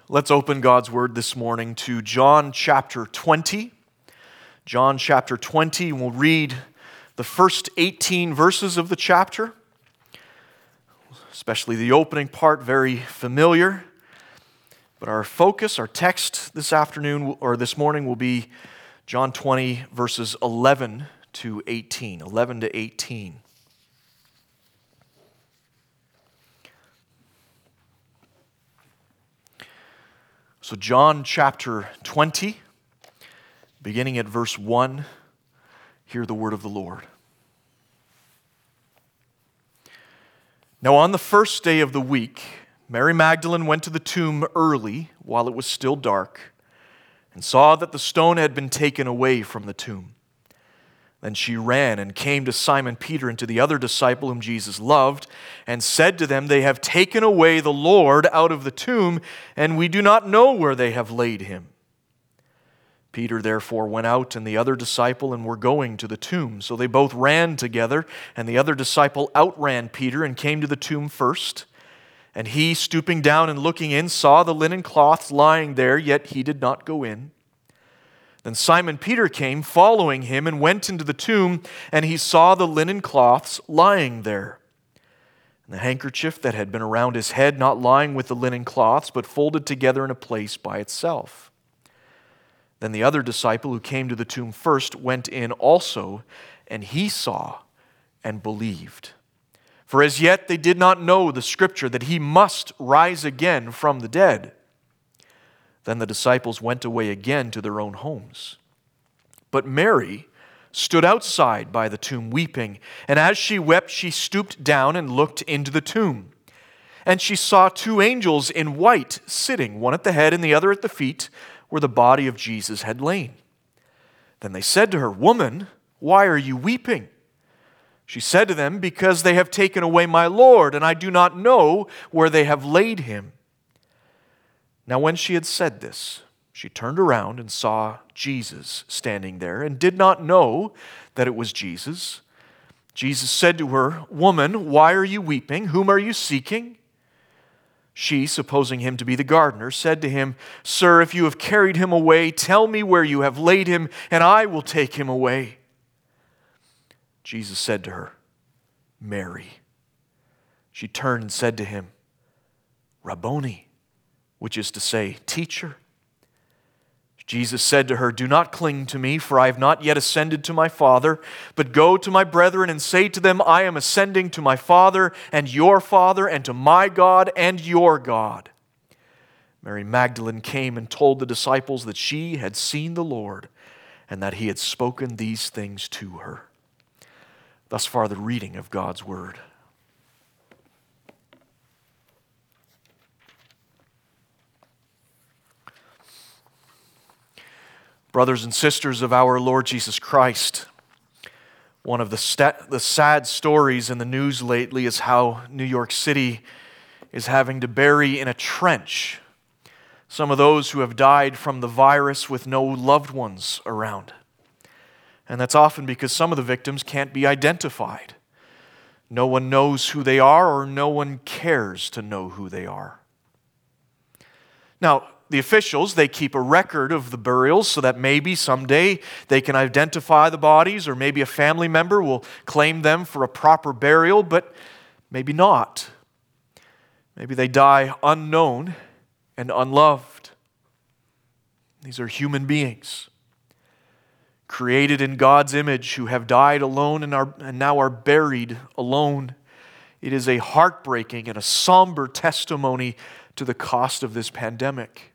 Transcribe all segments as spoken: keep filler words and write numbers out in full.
Let's open God's Word this morning to John chapter twenty. John chapter twenty, we'll read the first eighteen verses of the chapter, especially the opening part, very familiar. But our focus, our text this afternoon or this morning will be John twenty, verses eleven to eighteen. eleven to eighteen. So John chapter twenty, beginning at verse one, hear the word of the Lord. Now on the first day of the week, Mary Magdalene went to the tomb early while it was still dark and saw that the stone had been taken away from the tomb. Then she ran and came to Simon Peter and to the other disciple whom Jesus loved, and said to them, "They have taken away the Lord out of the tomb, and we do not know where they have laid him." Peter therefore went out and the other disciple and were going to the tomb. So they both ran together, and the other disciple outran Peter and came to the tomb first. And he, stooping down and looking in, saw the linen cloths lying there, yet he did not go in. Then Simon Peter came, following him, and went into the tomb, and he saw the linen cloths lying there, and the handkerchief that had been around his head not lying with the linen cloths, but folded together in a place by itself. Then the other disciple who came to the tomb first went in also, and he saw and believed. For as yet they did not know the scripture that he must rise again from the dead. Then the disciples went away again to their own homes. But Mary stood outside by the tomb weeping, and as she wept, she stooped down and looked into the tomb. And she saw two angels in white sitting, one at the head and the other at the feet, where the body of Jesus had lain. Then they said to her, "Woman, why are you weeping?" She said to them, "Because they have taken away my Lord, and I do not know where they have laid him." Now when she had said this, she turned around and saw Jesus standing there, and did not know that it was Jesus. Jesus said to her, "Woman, why are you weeping? Whom are you seeking?" She, supposing him to be the gardener, said to him, "Sir, if you have carried him away, tell me where you have laid him, and I will take him away." Jesus said to her, "Mary." She turned and said to him, "Rabboni," which is to say, "Teacher." Jesus said to her, "Do not cling to me, for I have not yet ascended to my Father, but go to my brethren and say to them, I am ascending to my Father and your Father, and to my God and your God." Mary Magdalene came and told the disciples that she had seen the Lord, and that he had spoken these things to her. Thus far the reading of God's Word. Brothers and sisters of our Lord Jesus Christ, one of the, st- the sad stories in the news lately is how New York City is having to bury in a trench some of those who have died from the virus with no loved ones around. And that's often because some of the victims can't be identified. No one knows who they are, or no one cares to know who they are. Now, the officials, they keep a record of the burials so that maybe someday they can identify the bodies, or maybe a family member will claim them for a proper burial, but maybe not. Maybe they die unknown and unloved. These are human beings, created in God's image, who have died alone and, are, and now are buried alone. It is a heartbreaking and a somber testimony to the cost of this pandemic.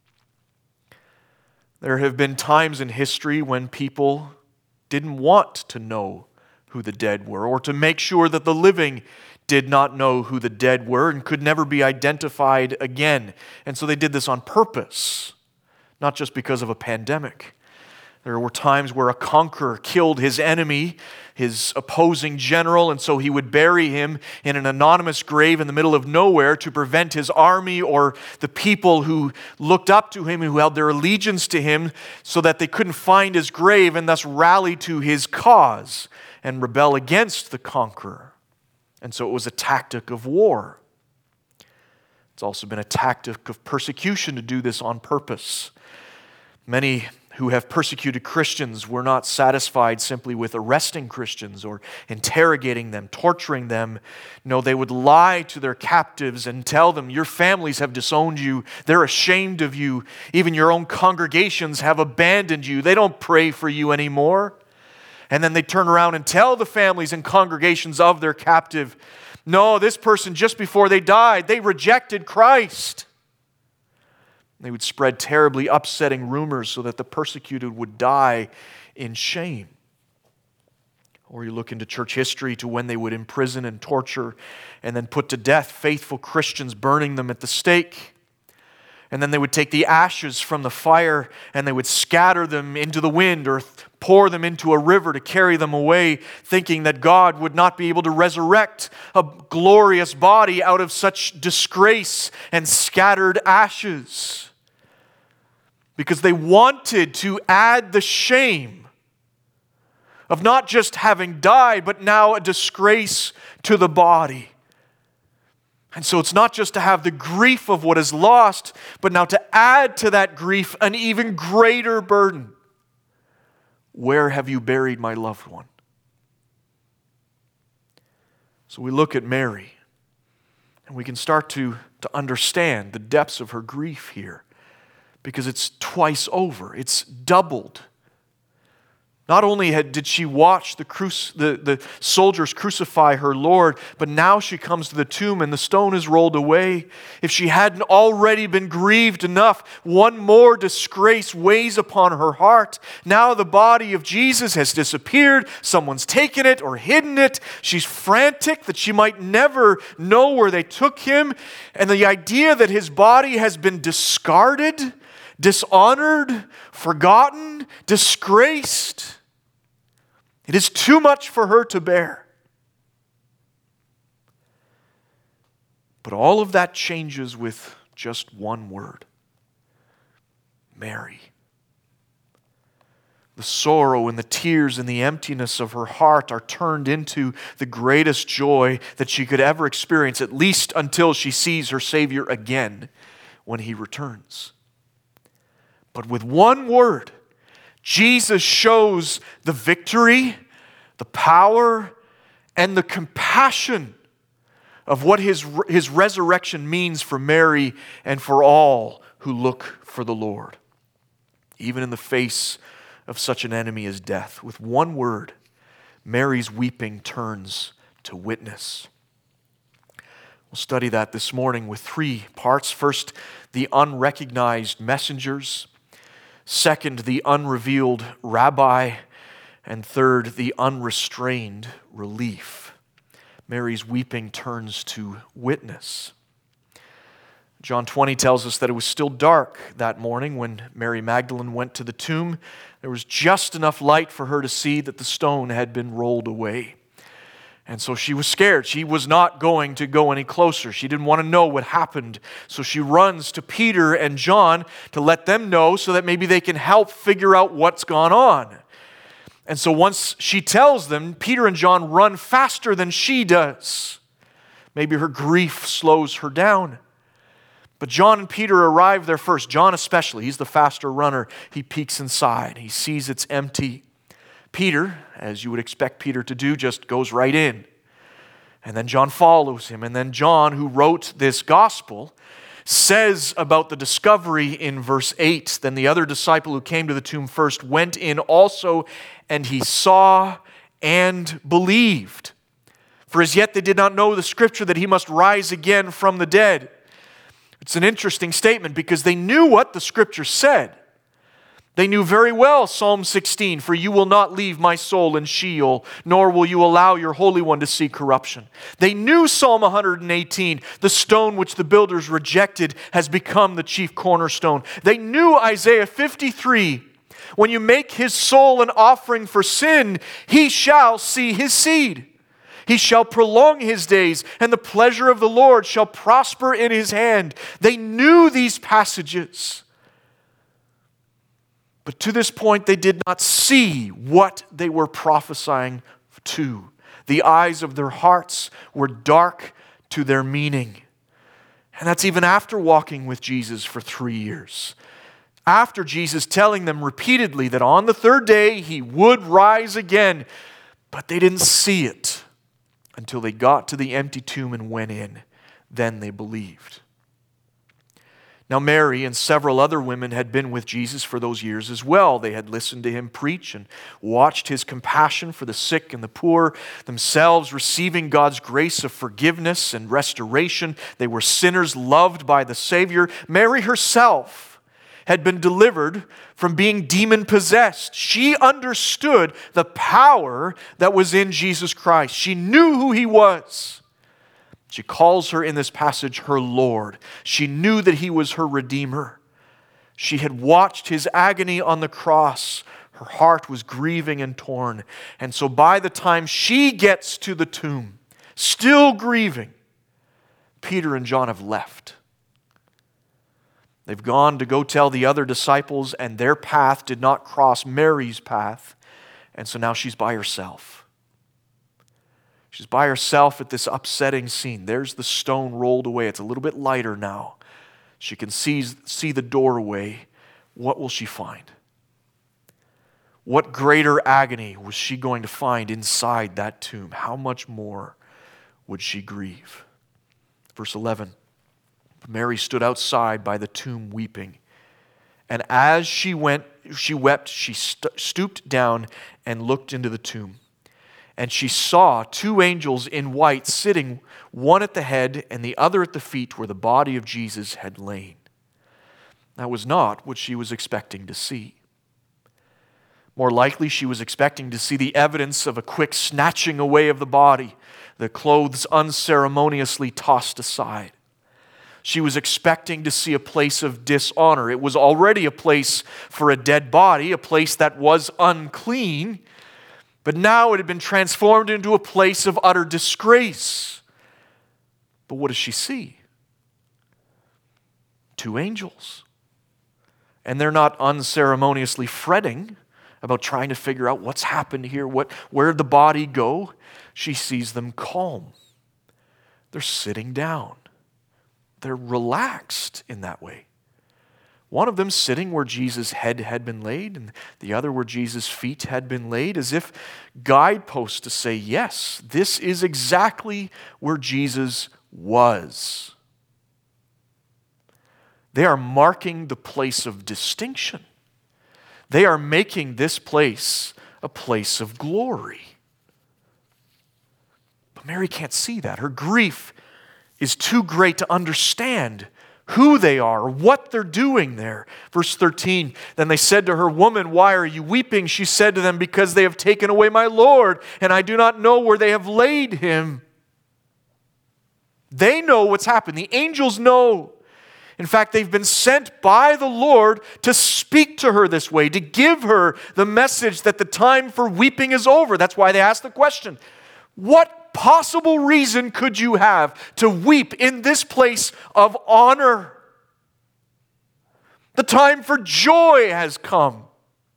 There have been times in history when people didn't want to know who the dead were, or to make sure that the living did not know who the dead were and could never be identified again. And so they did this on purpose, not just because of a pandemic. There were times where a conqueror killed his enemy, his opposing general, and so he would bury him in an anonymous grave in the middle of nowhere to prevent his army or the people who looked up to him, who held their allegiance to him, so that they couldn't find his grave and thus rally to his cause and rebel against the conqueror. And so it was a tactic of war. It's also been a tactic of persecution to do this on purpose. Many who have persecuted Christians were not satisfied simply with arresting Christians or interrogating them, torturing them. No, they would lie to their captives and tell them, your families have disowned you. They're ashamed of you. Even your own congregations have abandoned you. They don't pray for you anymore. And then they turn around and tell the families and congregations of their captive, no, this person just before they died, they rejected Christ. They would spread terribly upsetting rumors so that the persecuted would die in shame. Or you look into church history to when they would imprison and torture and then put to death faithful Christians, burning them at the stake. And then they would take the ashes from the fire and they would scatter them into the wind or pour them into a river to carry them away, thinking that God would not be able to resurrect a glorious body out of such disgrace and scattered ashes. Because they wanted to add the shame of not just having died, but now a disgrace to the body. And so it's not just to have the grief of what is lost, but now to add to that grief an even greater burden. Where have you buried my loved one? So we look at Mary, and we can start to, to understand the depths of her grief here. Because it's twice over. It's doubled. Not only had, did she watch the, cruci- the, the soldiers crucify her Lord, but now she comes to the tomb and the stone is rolled away. If she hadn't already been grieved enough, one more disgrace weighs upon her heart. Now the body of Jesus has disappeared. Someone's taken it or hidden it. She's frantic that she might never know where they took him. And the idea that his body has been discarded, dishonored, forgotten, disgraced. It is too much for her to bear. But all of that changes with just one word. Mary. The sorrow and the tears and the emptiness of her heart are turned into the greatest joy that she could ever experience, at least until she sees her Savior again when he returns. But with one word, Jesus shows the victory, the power, and the compassion of what his, his resurrection means for Mary and for all who look for the Lord. Even in the face of such an enemy as death, with one word, Mary's weeping turns to witness. We'll study that this morning with three parts. First, the unrecognized messengers. Second, the unrevealed rabbi. And third, the unrestrained relief. Mary's weeping turns to witness. John twenty tells us that it was still dark that morning when Mary Magdalene went to the tomb. There was just enough light for her to see that the stone had been rolled away. And so she was scared. She was not going to go any closer. She didn't want to know what happened. So she runs to Peter and John to let them know so that maybe they can help figure out what's gone on. And so once she tells them, Peter and John run faster than she does. Maybe her grief slows her down. But John and Peter arrive there first. John especially, he's the faster runner. He peeks inside. He sees it's empty. Peter, as you would expect Peter to do, just goes right in. And then John follows him. And then John, who wrote this gospel, says about the discovery in verse eight, then the other disciple who came to the tomb first went in also, and he saw and believed. For as yet they did not know the scripture that he must rise again from the dead. It's an interesting statement because they knew what the scripture said. They knew very well Psalm sixteen, for you will not leave my soul in Sheol, nor will you allow your Holy One to see corruption. They knew Psalm one eighteen, the stone which the builders rejected has become the chief cornerstone. They knew Isaiah fifty-three, when you make his soul an offering for sin, he shall see his seed. He shall prolong his days, and the pleasure of the Lord shall prosper in his hand. They knew these passages. But to this point, they did not see what they were prophesying to. The eyes of their hearts were dark to their meaning. And that's even after walking with Jesus for three years. After Jesus telling them repeatedly that on the third day he would rise again. But they didn't see it until they got to the empty tomb and went in. Then they believed. Now Mary and several other women had been with Jesus for those years as well. They had listened to him preach and watched his compassion for the sick and the poor, themselves receiving God's grace of forgiveness and restoration. They were sinners loved by the Savior. Mary herself had been delivered from being demon-possessed. She understood the power that was in Jesus Christ. She knew who he was. She calls her in this passage her Lord. She knew that he was her Redeemer. She had watched his agony on the cross. Her heart was grieving and torn. And so by the time she gets to the tomb, still grieving, Peter and John have left. They've gone to go tell the other disciples, and their path did not cross Mary's path. And so now she's by herself. She's by herself at this upsetting scene. There's the stone rolled away. It's a little bit lighter now. She can see, see the doorway. What will she find? What greater agony was she going to find inside that tomb? How much more would she grieve? Verse eleven. Mary stood outside by the tomb weeping. And as she went, she wept, she st- stooped down and looked into the tomb. And she saw two angels in white sitting, one at the head and the other at the feet where the body of Jesus had lain. That was not what she was expecting to see. More likely, she was expecting to see the evidence of a quick snatching away of the body, the clothes unceremoniously tossed aside. She was expecting to see a place of dishonor. It was already a place for a dead body, a place that was unclean. But now it had been transformed into a place of utter disgrace. But what does she see? Two angels. And they're not unceremoniously fretting about trying to figure out what's happened here, what, where did the body go? She sees them calm. They're sitting down. They're relaxed in that way. One of them sitting where Jesus' head had been laid, and the other where Jesus' feet had been laid, as if guideposts to say, yes, this is exactly where Jesus was. They are marking the place of distinction. They are making this place a place of glory. But Mary can't see that. Her grief is too great to understand who they are, what they're doing there. Verse thirteen, then they said to her, "Woman, why are you weeping?" She said to them, "Because they have taken away my Lord, and I do not know where they have laid him." They know what's happened. The angels know. In fact, they've been sent by the Lord to speak to her this way, to give her the message that the time for weeping is over. That's why they asked the question, what possible reason could you have to weep in this place of honor? The time for joy has come.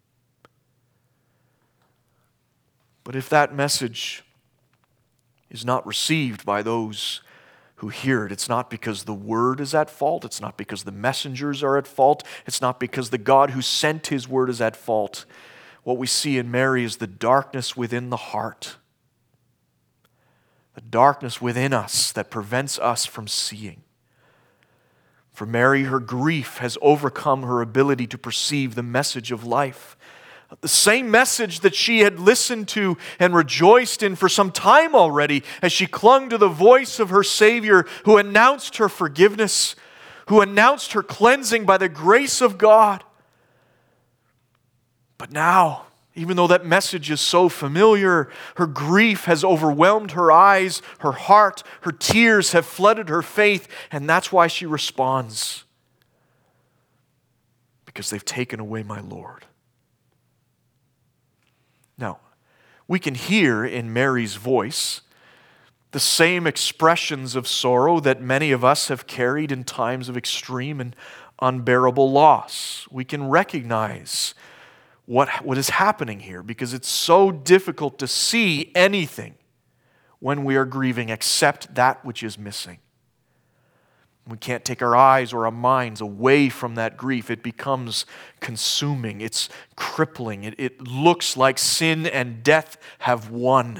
But if that message is not received by those who hear it, it's not because the word is at fault. It's not because the messengers are at fault. It's not because the God who sent his word is at fault. What we see in Mary is the darkness within the heart. The darkness within us that prevents us from seeing. For Mary, her grief has overcome her ability to perceive the message of life. The same message that she had listened to and rejoiced in for some time already as she clung to the voice of her Savior who announced her forgiveness, who announced her cleansing by the grace of God. But now, even though that message is so familiar, her grief has overwhelmed her eyes, her heart, her tears have flooded her faith, and that's why she responds. Because they've taken away my Lord. Now, we can hear in Mary's voice the same expressions of sorrow that many of us have carried in times of extreme and unbearable loss. We can recognize What, what is happening here, because it's so difficult to see anything when we are grieving except that which is missing. We can't take our eyes or our minds away from that grief. It becomes consuming. It's crippling. It, it looks like sin and death have won.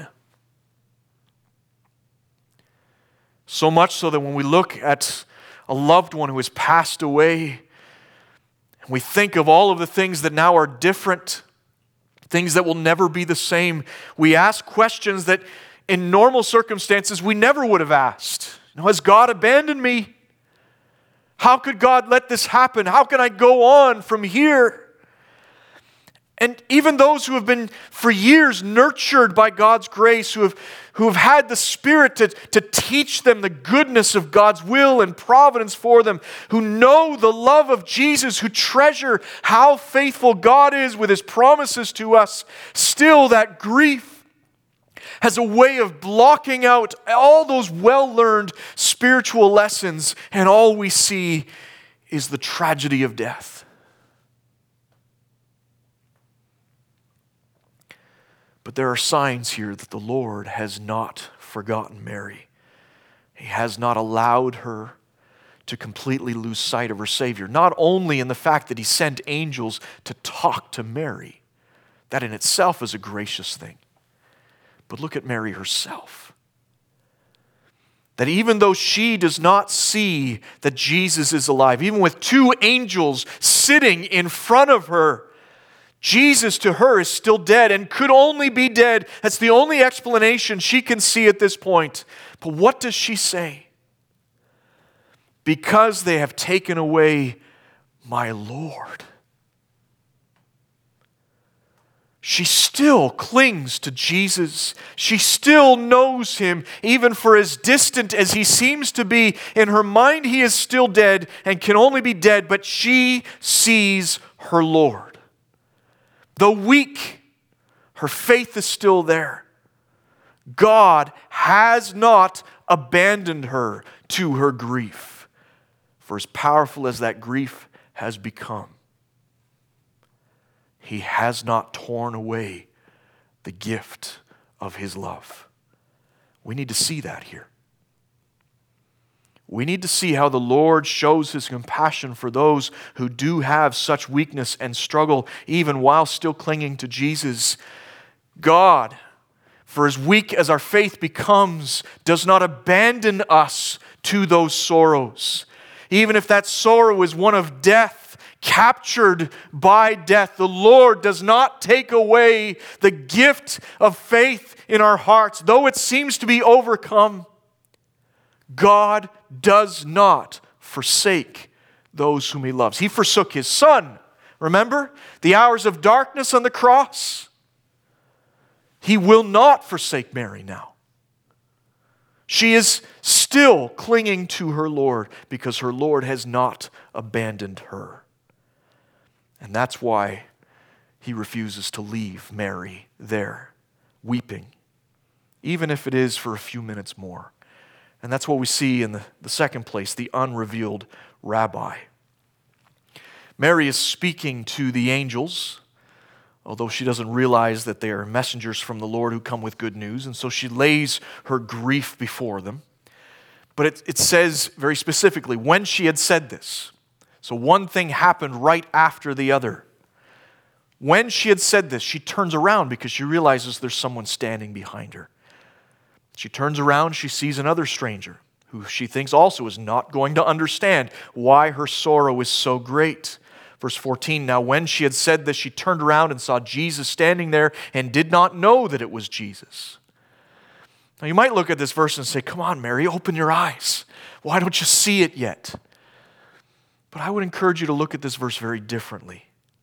So much so that when we look at a loved one who has passed away, and we think of all of the things that now are different, things that will never be the same, we ask questions that in normal circumstances we never would have asked. You know, has God abandoned me? How could God let this happen? How can I go on from here? And even those who have been for years nurtured by God's grace, who have, who have had the Spirit to, to teach them the goodness of God's will and providence for them, who know the love of Jesus, who treasure how faithful God is with His promises to us, still that grief has a way of blocking out all those well-learned spiritual lessons, and all we see is the tragedy of death. But there are signs here that the Lord has not forgotten Mary. He has not allowed her to completely lose sight of her Savior. Not only in the fact that He sent angels to talk to Mary, that in itself is a gracious thing. But look at Mary herself. That even though she does not see that Jesus is alive, even with two angels sitting in front of her, Jesus to her is still dead and could only be dead. That's the only explanation she can see at this point. But what does she say? Because they have taken away my Lord. She still clings to Jesus. She still knows Him, even for as distant as He seems to be. In her mind, He is still dead and can only be dead, but she sees her Lord. Though weak, her faith is still there. God has not abandoned her to her grief. For as powerful as that grief has become, He has not torn away the gift of His love. We need to see that here. We need to see how the Lord shows His compassion for those who do have such weakness and struggle, even while still clinging to Jesus. God, for as weak as our faith becomes, does not abandon us to those sorrows. Even if that sorrow is one of death, captured by death, the Lord does not take away the gift of faith in our hearts. Though it seems to be overcome, God does not forsake those whom He loves. He forsook His Son. Remember? The hours of darkness on the cross. He will not forsake Mary now. She is still clinging to her Lord because her Lord has not abandoned her. And that's why He refuses to leave Mary there, weeping, even if it is for a few minutes more. And that's what we see in the, the second place, the unrevealed rabbi. Mary is speaking to the angels, although she doesn't realize that they are messengers from the Lord who come with good news, and so she lays her grief before them. But it, it says very specifically, when she had said this, so one thing happened right after the other. When she had said this, she turns around because she realizes there's someone standing behind her. She turns around, she sees another stranger who she thinks also is not going to understand why her sorrow is so great. Verse fourteen, now when she had said this, she turned around and saw Jesus standing there and did not know that it was Jesus. Now you might look at this verse and say, come on, Mary, open your eyes. Why don't you see it yet? But I would encourage you to look at this verse very differently.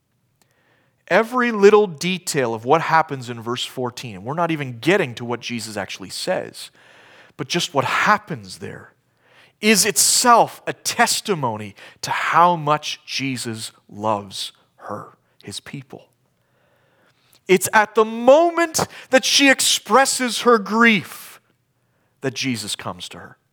Every little detail of what happens in verse fourteen, and we're not even getting to what Jesus actually says, but just what happens there, is itself a testimony to how much Jesus loves her, His people. It's at the moment that she expresses her grief that Jesus comes to her.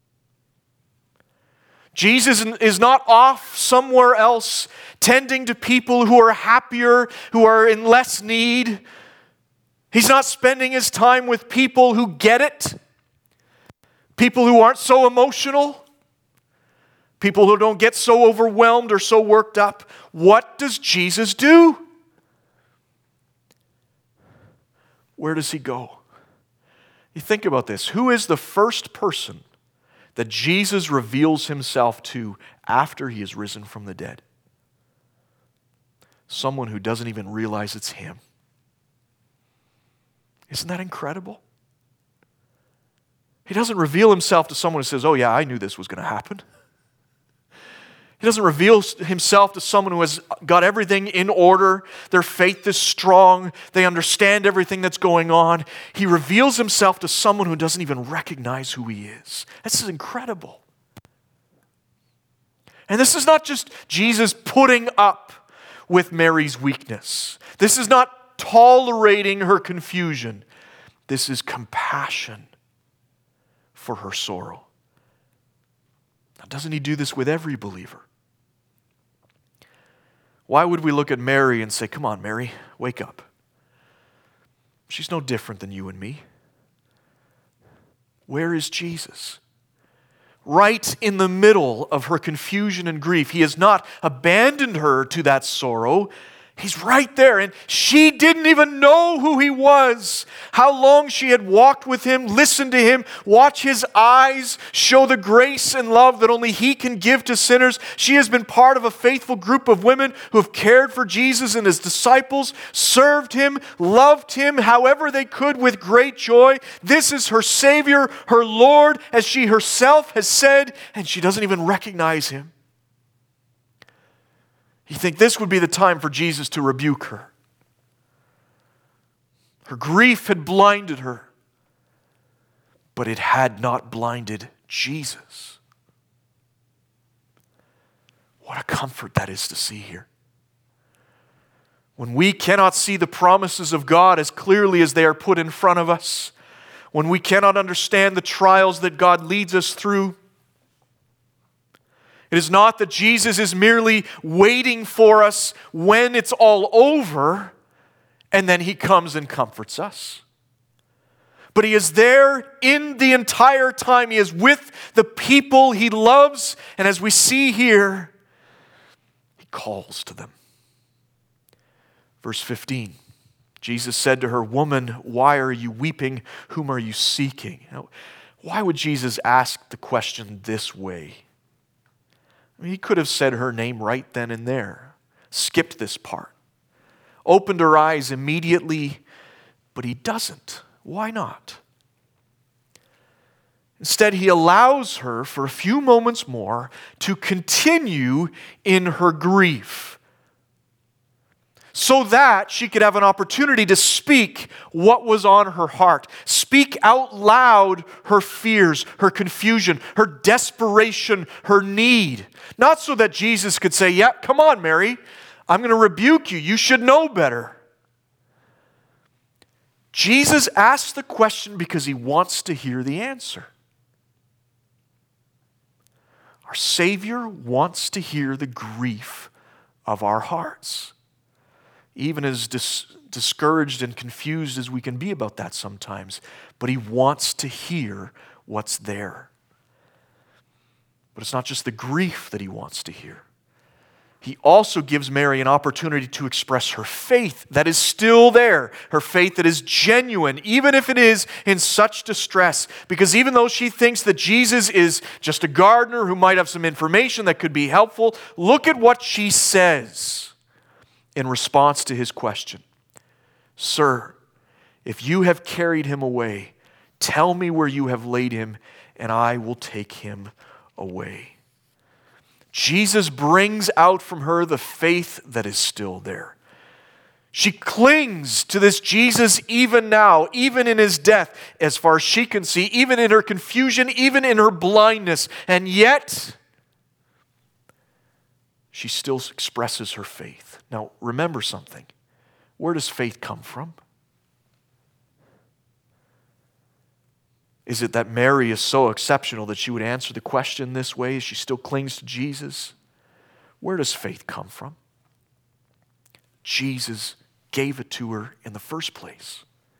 Jesus is not off somewhere else tending to people who are happier, who are in less need. He's not spending His time with people who get it, people who aren't so emotional. people who don't get so overwhelmed or so worked up. What does Jesus do? Where does he go? You think about this. Who is the first person that Jesus reveals himself to after he is risen from the dead? Someone who doesn't even realize it's him. Isn't that incredible? He doesn't reveal himself to someone who says, oh yeah, I knew this was going to happen. He doesn't reveal himself to someone who has got everything in order. Their faith is strong. They understand everything that's going on. He reveals himself to someone who doesn't even recognize who he is. This is incredible. And this is not just Jesus putting up with Mary's weakness. This is not tolerating her confusion. This is compassion for her sorrow. Now, doesn't he do this with every believer? Why would we look at Mary and say, come on, Mary, wake up? She's no different than you and me. Where is Jesus? Right in the middle of her confusion and grief. He has not abandoned her to that sorrow. He's right there, and she didn't even know who he was. How long she had walked with him, listened to him, watched his eyes show the grace and love that only he can give to sinners. She has been part of a faithful group of women who have cared for Jesus and his disciples, served him, loved him however they could with great joy. This is her Savior, her Lord, as she herself has said, and she doesn't even recognize him. You think this would be the time for Jesus to rebuke her. Her grief had blinded her, but it had not blinded Jesus. What a comfort that is to see here. When we cannot see the promises of God as clearly as they are put in front of us, when we cannot understand the trials that God leads us through, it is not that Jesus is merely waiting for us when it's all over and then he comes and comforts us. But he is there in the entire time. He is with the people he loves. And as we see here, he calls to them. Verse fifteen, Jesus said to her, "Woman, why are you weeping? Whom are you seeking?" Now, why would Jesus ask the question this way? I mean, he could have said her name right then and there, skipped this part, opened her eyes immediately, but he doesn't. Why not? Instead, he allows her for a few moments more to continue in her grief so that she could have an opportunity to speak what was on her heart. Speak out loud her fears, her confusion, her desperation, her need. Not so that Jesus could say, yeah, come on, Mary, I'm going to rebuke you. You should know better. Jesus asks the question because he wants to hear the answer. Our Savior wants to hear the grief of our hearts. Even as dis- discouraged and confused as we can be about that sometimes. But he wants to hear what's there. But it's not just the grief that he wants to hear. He also gives Mary an opportunity to express her faith that is still there. Her faith that is genuine, even if it is in such distress. Because even though she thinks that Jesus is just a gardener who might have some information that could be helpful, look at what she says in response to his question. "Sir, if you have carried him away, tell me where you have laid him, and I will take him away." Jesus brings out from her the faith that is still there. She clings to this Jesus even now, even in his death, as far as she can see, even in her confusion, even in her blindness. And yet, she still expresses her faith. Now, remember something. Where does faith come from? Is it that Mary is so exceptional that she would answer the question this way as she still clings to Jesus? Where does faith come from? Jesus gave it to her in the first place.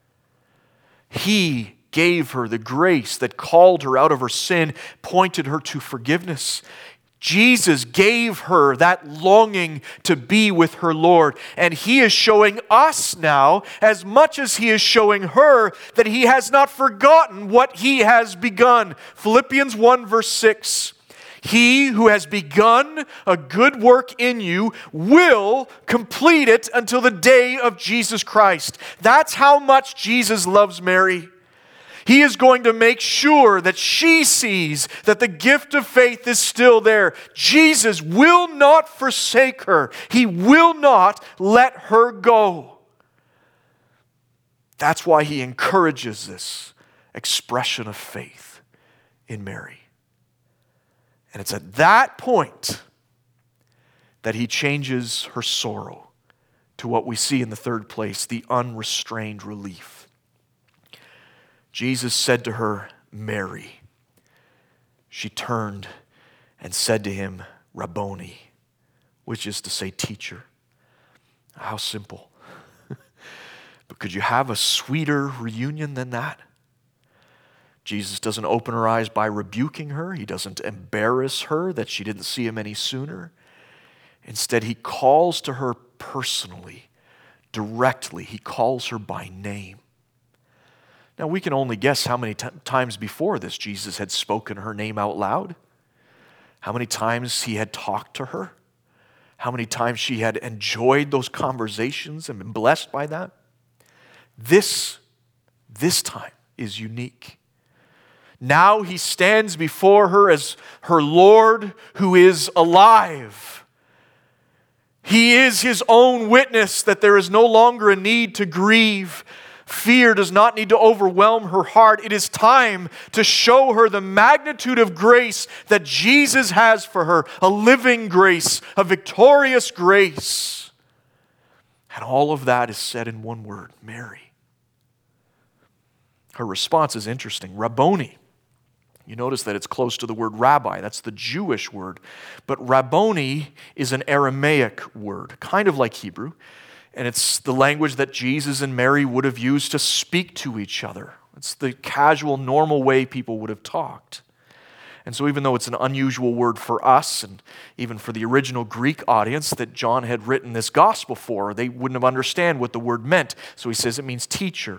He gave her the grace that called her out of her sin, pointed her to forgiveness. Jesus gave her that longing to be with her Lord. And He is showing us now, as much as He is showing her, that He has not forgotten what He has begun. Philippians one verse six. He who has begun a good work in you will complete it until the day of Jesus Christ. That's how much Jesus loves Mary. He is going to make sure that she sees that the gift of faith is still there. Jesus will not forsake her. He will not let her go. That's why He encourages this expression of faith in Mary. And it's at that point that He changes her sorrow to what we see in the third place, the unrestrained relief. Jesus said to her, Mary. She turned and said to Him, Rabboni, which is to say teacher. How simple. But could you have a sweeter reunion than that? Jesus doesn't open her eyes by rebuking her. He doesn't embarrass her that she didn't see Him any sooner. Instead, He calls to her personally, directly. He calls her by name. Now, we can only guess how many t- times before this Jesus had spoken her name out loud, how many times He had talked to her, how many times she had enjoyed those conversations and been blessed by that. This, this time is unique. Now He stands before her as her Lord who is alive. He is His own witness that there is no longer a need to grieve. Fear does not need to overwhelm her heart. It is time to show her the magnitude of grace that Jesus has for her, a living grace, a victorious grace. And all of that is said in one word, Mary. Her response is interesting, Rabboni. You notice that it's close to the word rabbi. That's the Jewish word. But Rabboni is an Aramaic word, kind of like Hebrew. And it's the language that Jesus and Mary would have used to speak to each other. It's the casual, normal way people would have talked. And so even though it's an unusual word for us, and even for the original Greek audience that John had written this gospel for, they wouldn't have understood what the word meant. So he says it means teacher.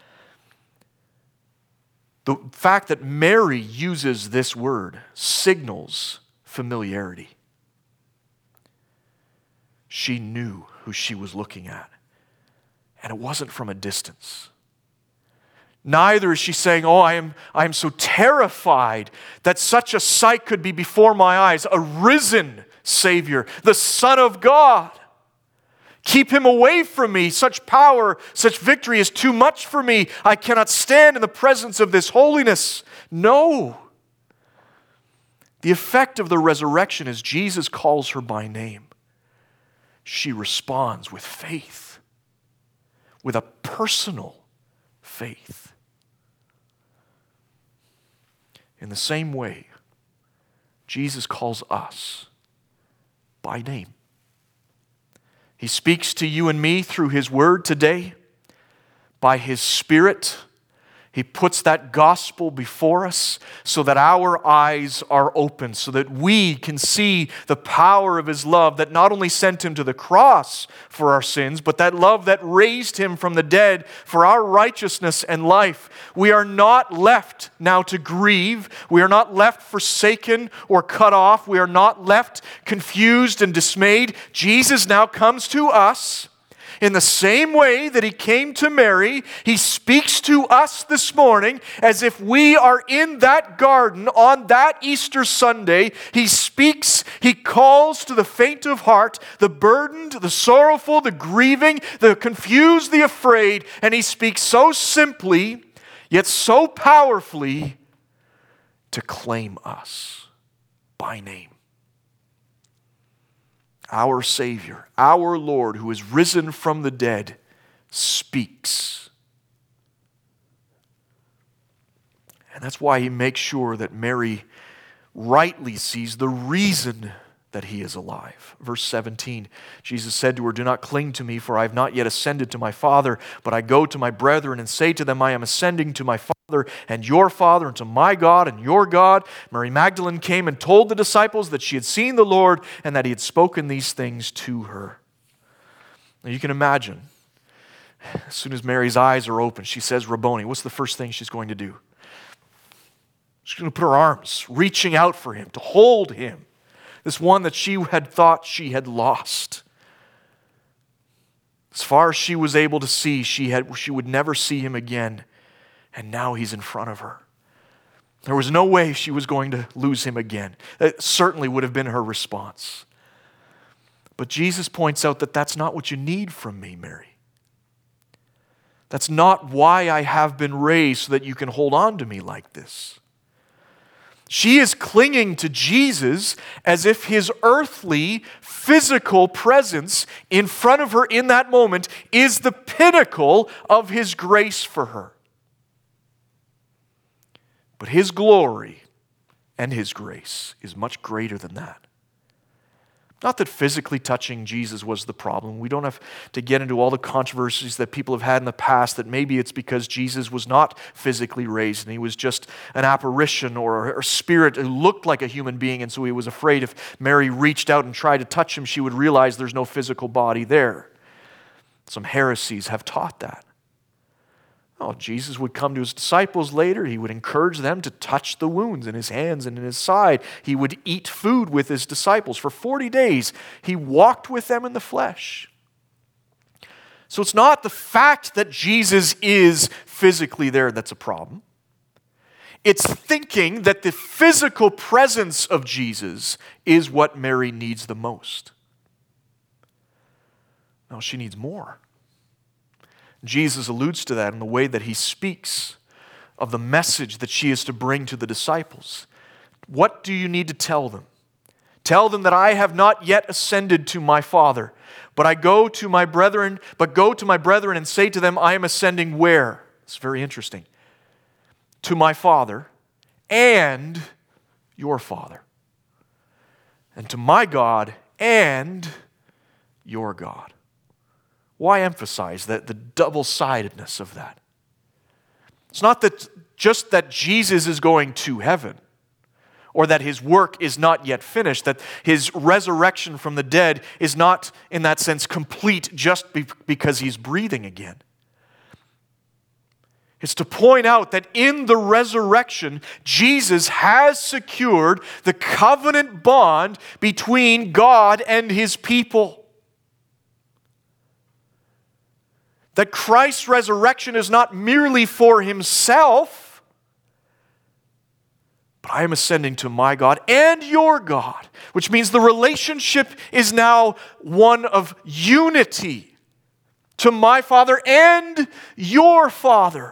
The fact that Mary uses this word signals familiarity. She knew who she was looking at, and it wasn't from a distance. Neither is she saying, oh, I am, I am so terrified that such a sight could be before my eyes, a risen Savior, the Son of God. Keep Him away from me. Such power, such victory is too much for me. I cannot stand in the presence of this holiness. No. The effect of the resurrection is Jesus calls her by name. She responds with faith, with a personal faith. In the same way, Jesus calls us by name. He speaks to you and me through His Word today, by His Spirit. He puts that gospel before us so that our eyes are open, so that we can see the power of His love that not only sent Him to the cross for our sins, but that love that raised Him from the dead for our righteousness and life. We are not left now to grieve. We are not left forsaken or cut off. We are not left confused and dismayed. Jesus now comes to us. In the same way that He came to Mary, He speaks to us this morning as if we are in that garden on that Easter Sunday. He speaks, He calls to the faint of heart, the burdened, the sorrowful, the grieving, the confused, the afraid, and He speaks so simply, yet so powerfully, to claim us by name. Our Savior, our Lord, who is risen from the dead, speaks. And that's why He makes sure that Mary rightly sees the reason that He is alive. Verse seventeen, Jesus said to her, "Do not cling to me, for I have not yet ascended to my Father, but I go to my brethren and say to them, I am ascending to my Father and your Father, and to my God and your God. Mary Magdalene came and told the disciples that she had seen the Lord and that he had spoken these things to her. Now you can imagine, as soon as Mary's eyes are open, she says, Rabboni. What's the first thing she's going to do? She's going to put her arms reaching out for him, to hold him, this one that she had thought she had lost. As far as she was able to see, she had she would never see him again. And now he's in front of her. There was no way she was going to lose him again. That certainly would have been her response. But Jesus points out that that's not what you need from me, Mary. That's not why I have been raised, so that you can hold on to me like this. She is clinging to Jesus as if his earthly, physical presence in front of her in that moment is the pinnacle of his grace for her. But his glory and his grace is much greater than that. Not that physically touching Jesus was the problem. We don't have to get into all the controversies that people have had in the past, that maybe it's because Jesus was not physically raised and he was just an apparition or a spirit who looked like a human being, and so he was afraid if Mary reached out and tried to touch him, she would realize there's no physical body there. Some heresies have taught that. Oh, Jesus would come to his disciples later. He would encourage them to touch the wounds in his hands and in his side. He would eat food with his disciples. For forty days, he walked with them in the flesh. So it's not the fact that Jesus is physically there that's a problem. It's thinking that the physical presence of Jesus is what Mary needs the most. No, she needs more. Jesus alludes to that in the way that he speaks of the message that she is to bring to the disciples. What do you need to tell them? Tell them that I have not yet ascended to my Father, but I go to my brethren, but go to my brethren and say to them, I am ascending where? It's very interesting. To my Father and your Father, and to my God and your God. Why emphasize that the double-sidedness of that? It's not that just that Jesus is going to heaven, or that his work is not yet finished, that his resurrection from the dead is not, in that sense, complete just be- because he's breathing again. It's to point out that in the resurrection, Jesus has secured the covenant bond between God and his people. That Christ's resurrection is not merely for himself, but I am ascending to my God and your God, which means the relationship is now one of unity to my Father and your Father.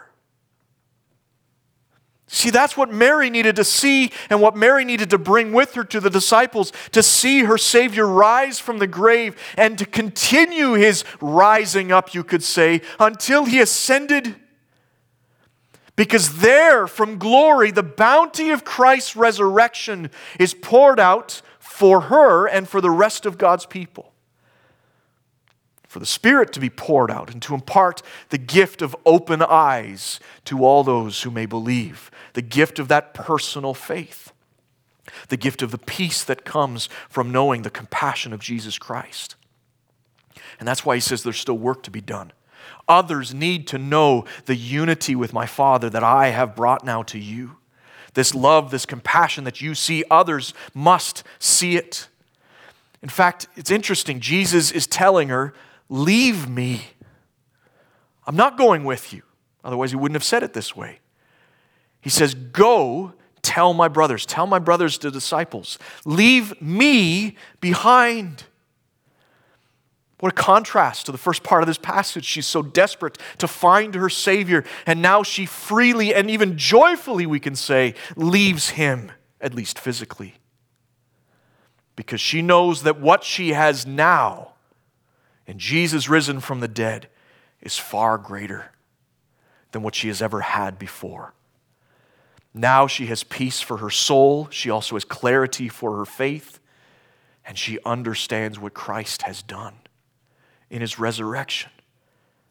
See, that's what Mary needed to see and what Mary needed to bring with her to the disciples, to see her Savior rise from the grave and to continue his rising up, you could say, until he ascended. Because there, from glory, the bounty of Christ's resurrection is poured out for her and for the rest of God's people. For the Spirit to be poured out and to impart the gift of open eyes to all those who may believe. The gift of that personal faith. The gift of the peace that comes from knowing the compassion of Jesus Christ. And that's why he says there's still work to be done. Others need to know the unity with my Father that I have brought now to you. This love, this compassion that you see, others must see it. In fact, it's interesting. Jesus is telling her, leave me. I'm not going with you. Otherwise, he wouldn't have said it this way. He says, go tell my brothers. Tell my brothers, the disciples. Leave me behind. What a contrast to the first part of this passage. She's so desperate to find her Savior, and now she freely and even joyfully, we can say, leaves him, at least physically. Because she knows that what she has now, and Jesus risen from the dead, is far greater than what she has ever had before. Now she has peace for her soul. She also has clarity for her faith. And she understands what Christ has done in his resurrection.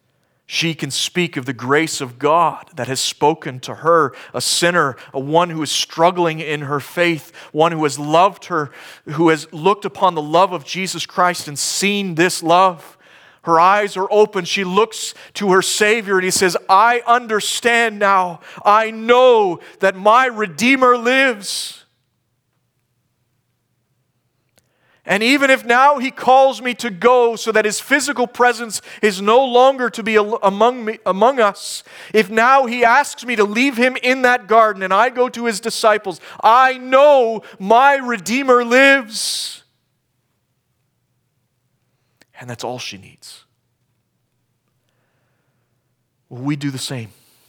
She can speak of the grace of God that has spoken to her, a sinner, a one who is struggling in her faith, one who has loved her, who has looked upon the love of Jesus Christ and seen this love. Her eyes are open. She looks to her Savior and he says, I understand now. I know that my Redeemer lives. And even if now he calls me to go so that his physical presence is no longer to be among me, among us, if now he asks me to leave him in that garden and I go to his disciples, I know my Redeemer lives. And that's all she needs. Well, we do the same.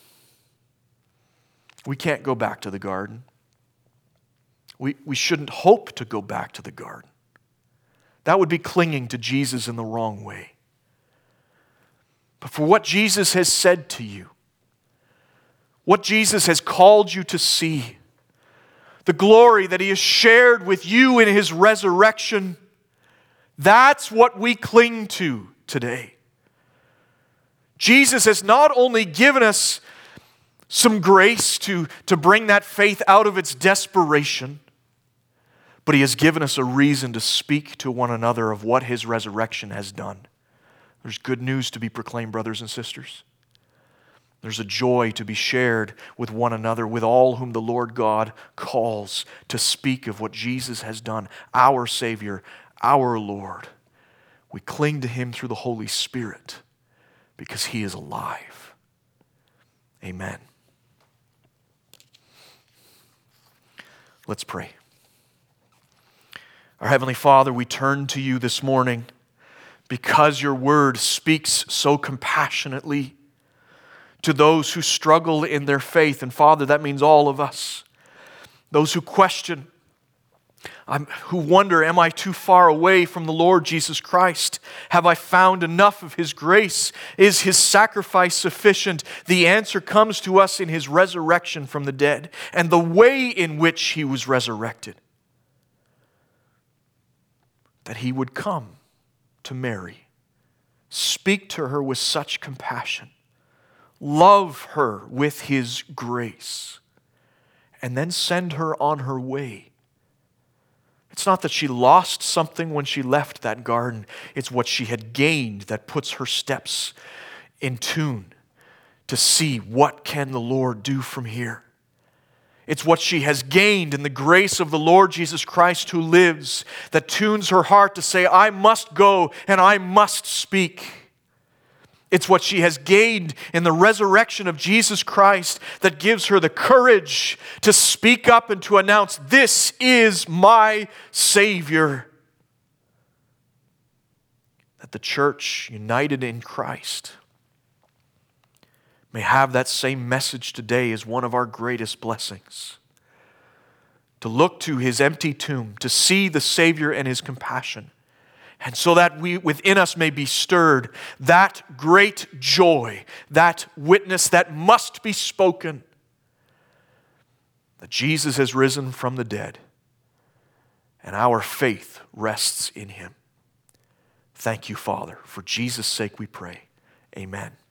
We can't go back to the garden. We, we shouldn't hope to go back to the garden. That would be clinging to Jesus in the wrong way. But for what Jesus has said to you, what Jesus has called you to see, the glory that he has shared with you in his resurrection, that's what we cling to today. Jesus has not only given us some grace to, to bring that faith out of its desperation, but he has given us a reason to speak to one another of what his resurrection has done. There's good news to be proclaimed, brothers and sisters. There's a joy to be shared with one another, with all whom the Lord God calls to speak of what Jesus has done, our Savior, our Lord. We cling to him through the Holy Spirit because he is alive. Amen. Let's pray. Our Heavenly Father, we turn to you this morning because your word speaks so compassionately to those who struggle in their faith. And Father, that means all of us. Those who question, I'm, who wonder, am I too far away from the Lord Jesus Christ? Have I found enough of his grace? Is his sacrifice sufficient? The answer comes to us in his resurrection from the dead and the way in which he was resurrected. That he would come to Mary, speak to her with such compassion, love her with his grace, and then send her on her way. It's not that she lost something when she left that garden. It's what she had gained that puts her steps in tune to see what can the Lord do from here. It's what she has gained in the grace of the Lord Jesus Christ who lives that tunes her heart to say, I must go and I must speak. It's what she has gained in the resurrection of Jesus Christ that gives her the courage to speak up and to announce, this is my Savior. That the church united in Christ may have that same message today as one of our greatest blessings. To look to his empty tomb, to see the Savior and his compassion, and so that we within us may be stirred, that great joy, that witness that must be spoken, that Jesus has risen from the dead, and our faith rests in him. Thank you, Father. For Jesus' sake we pray. Amen.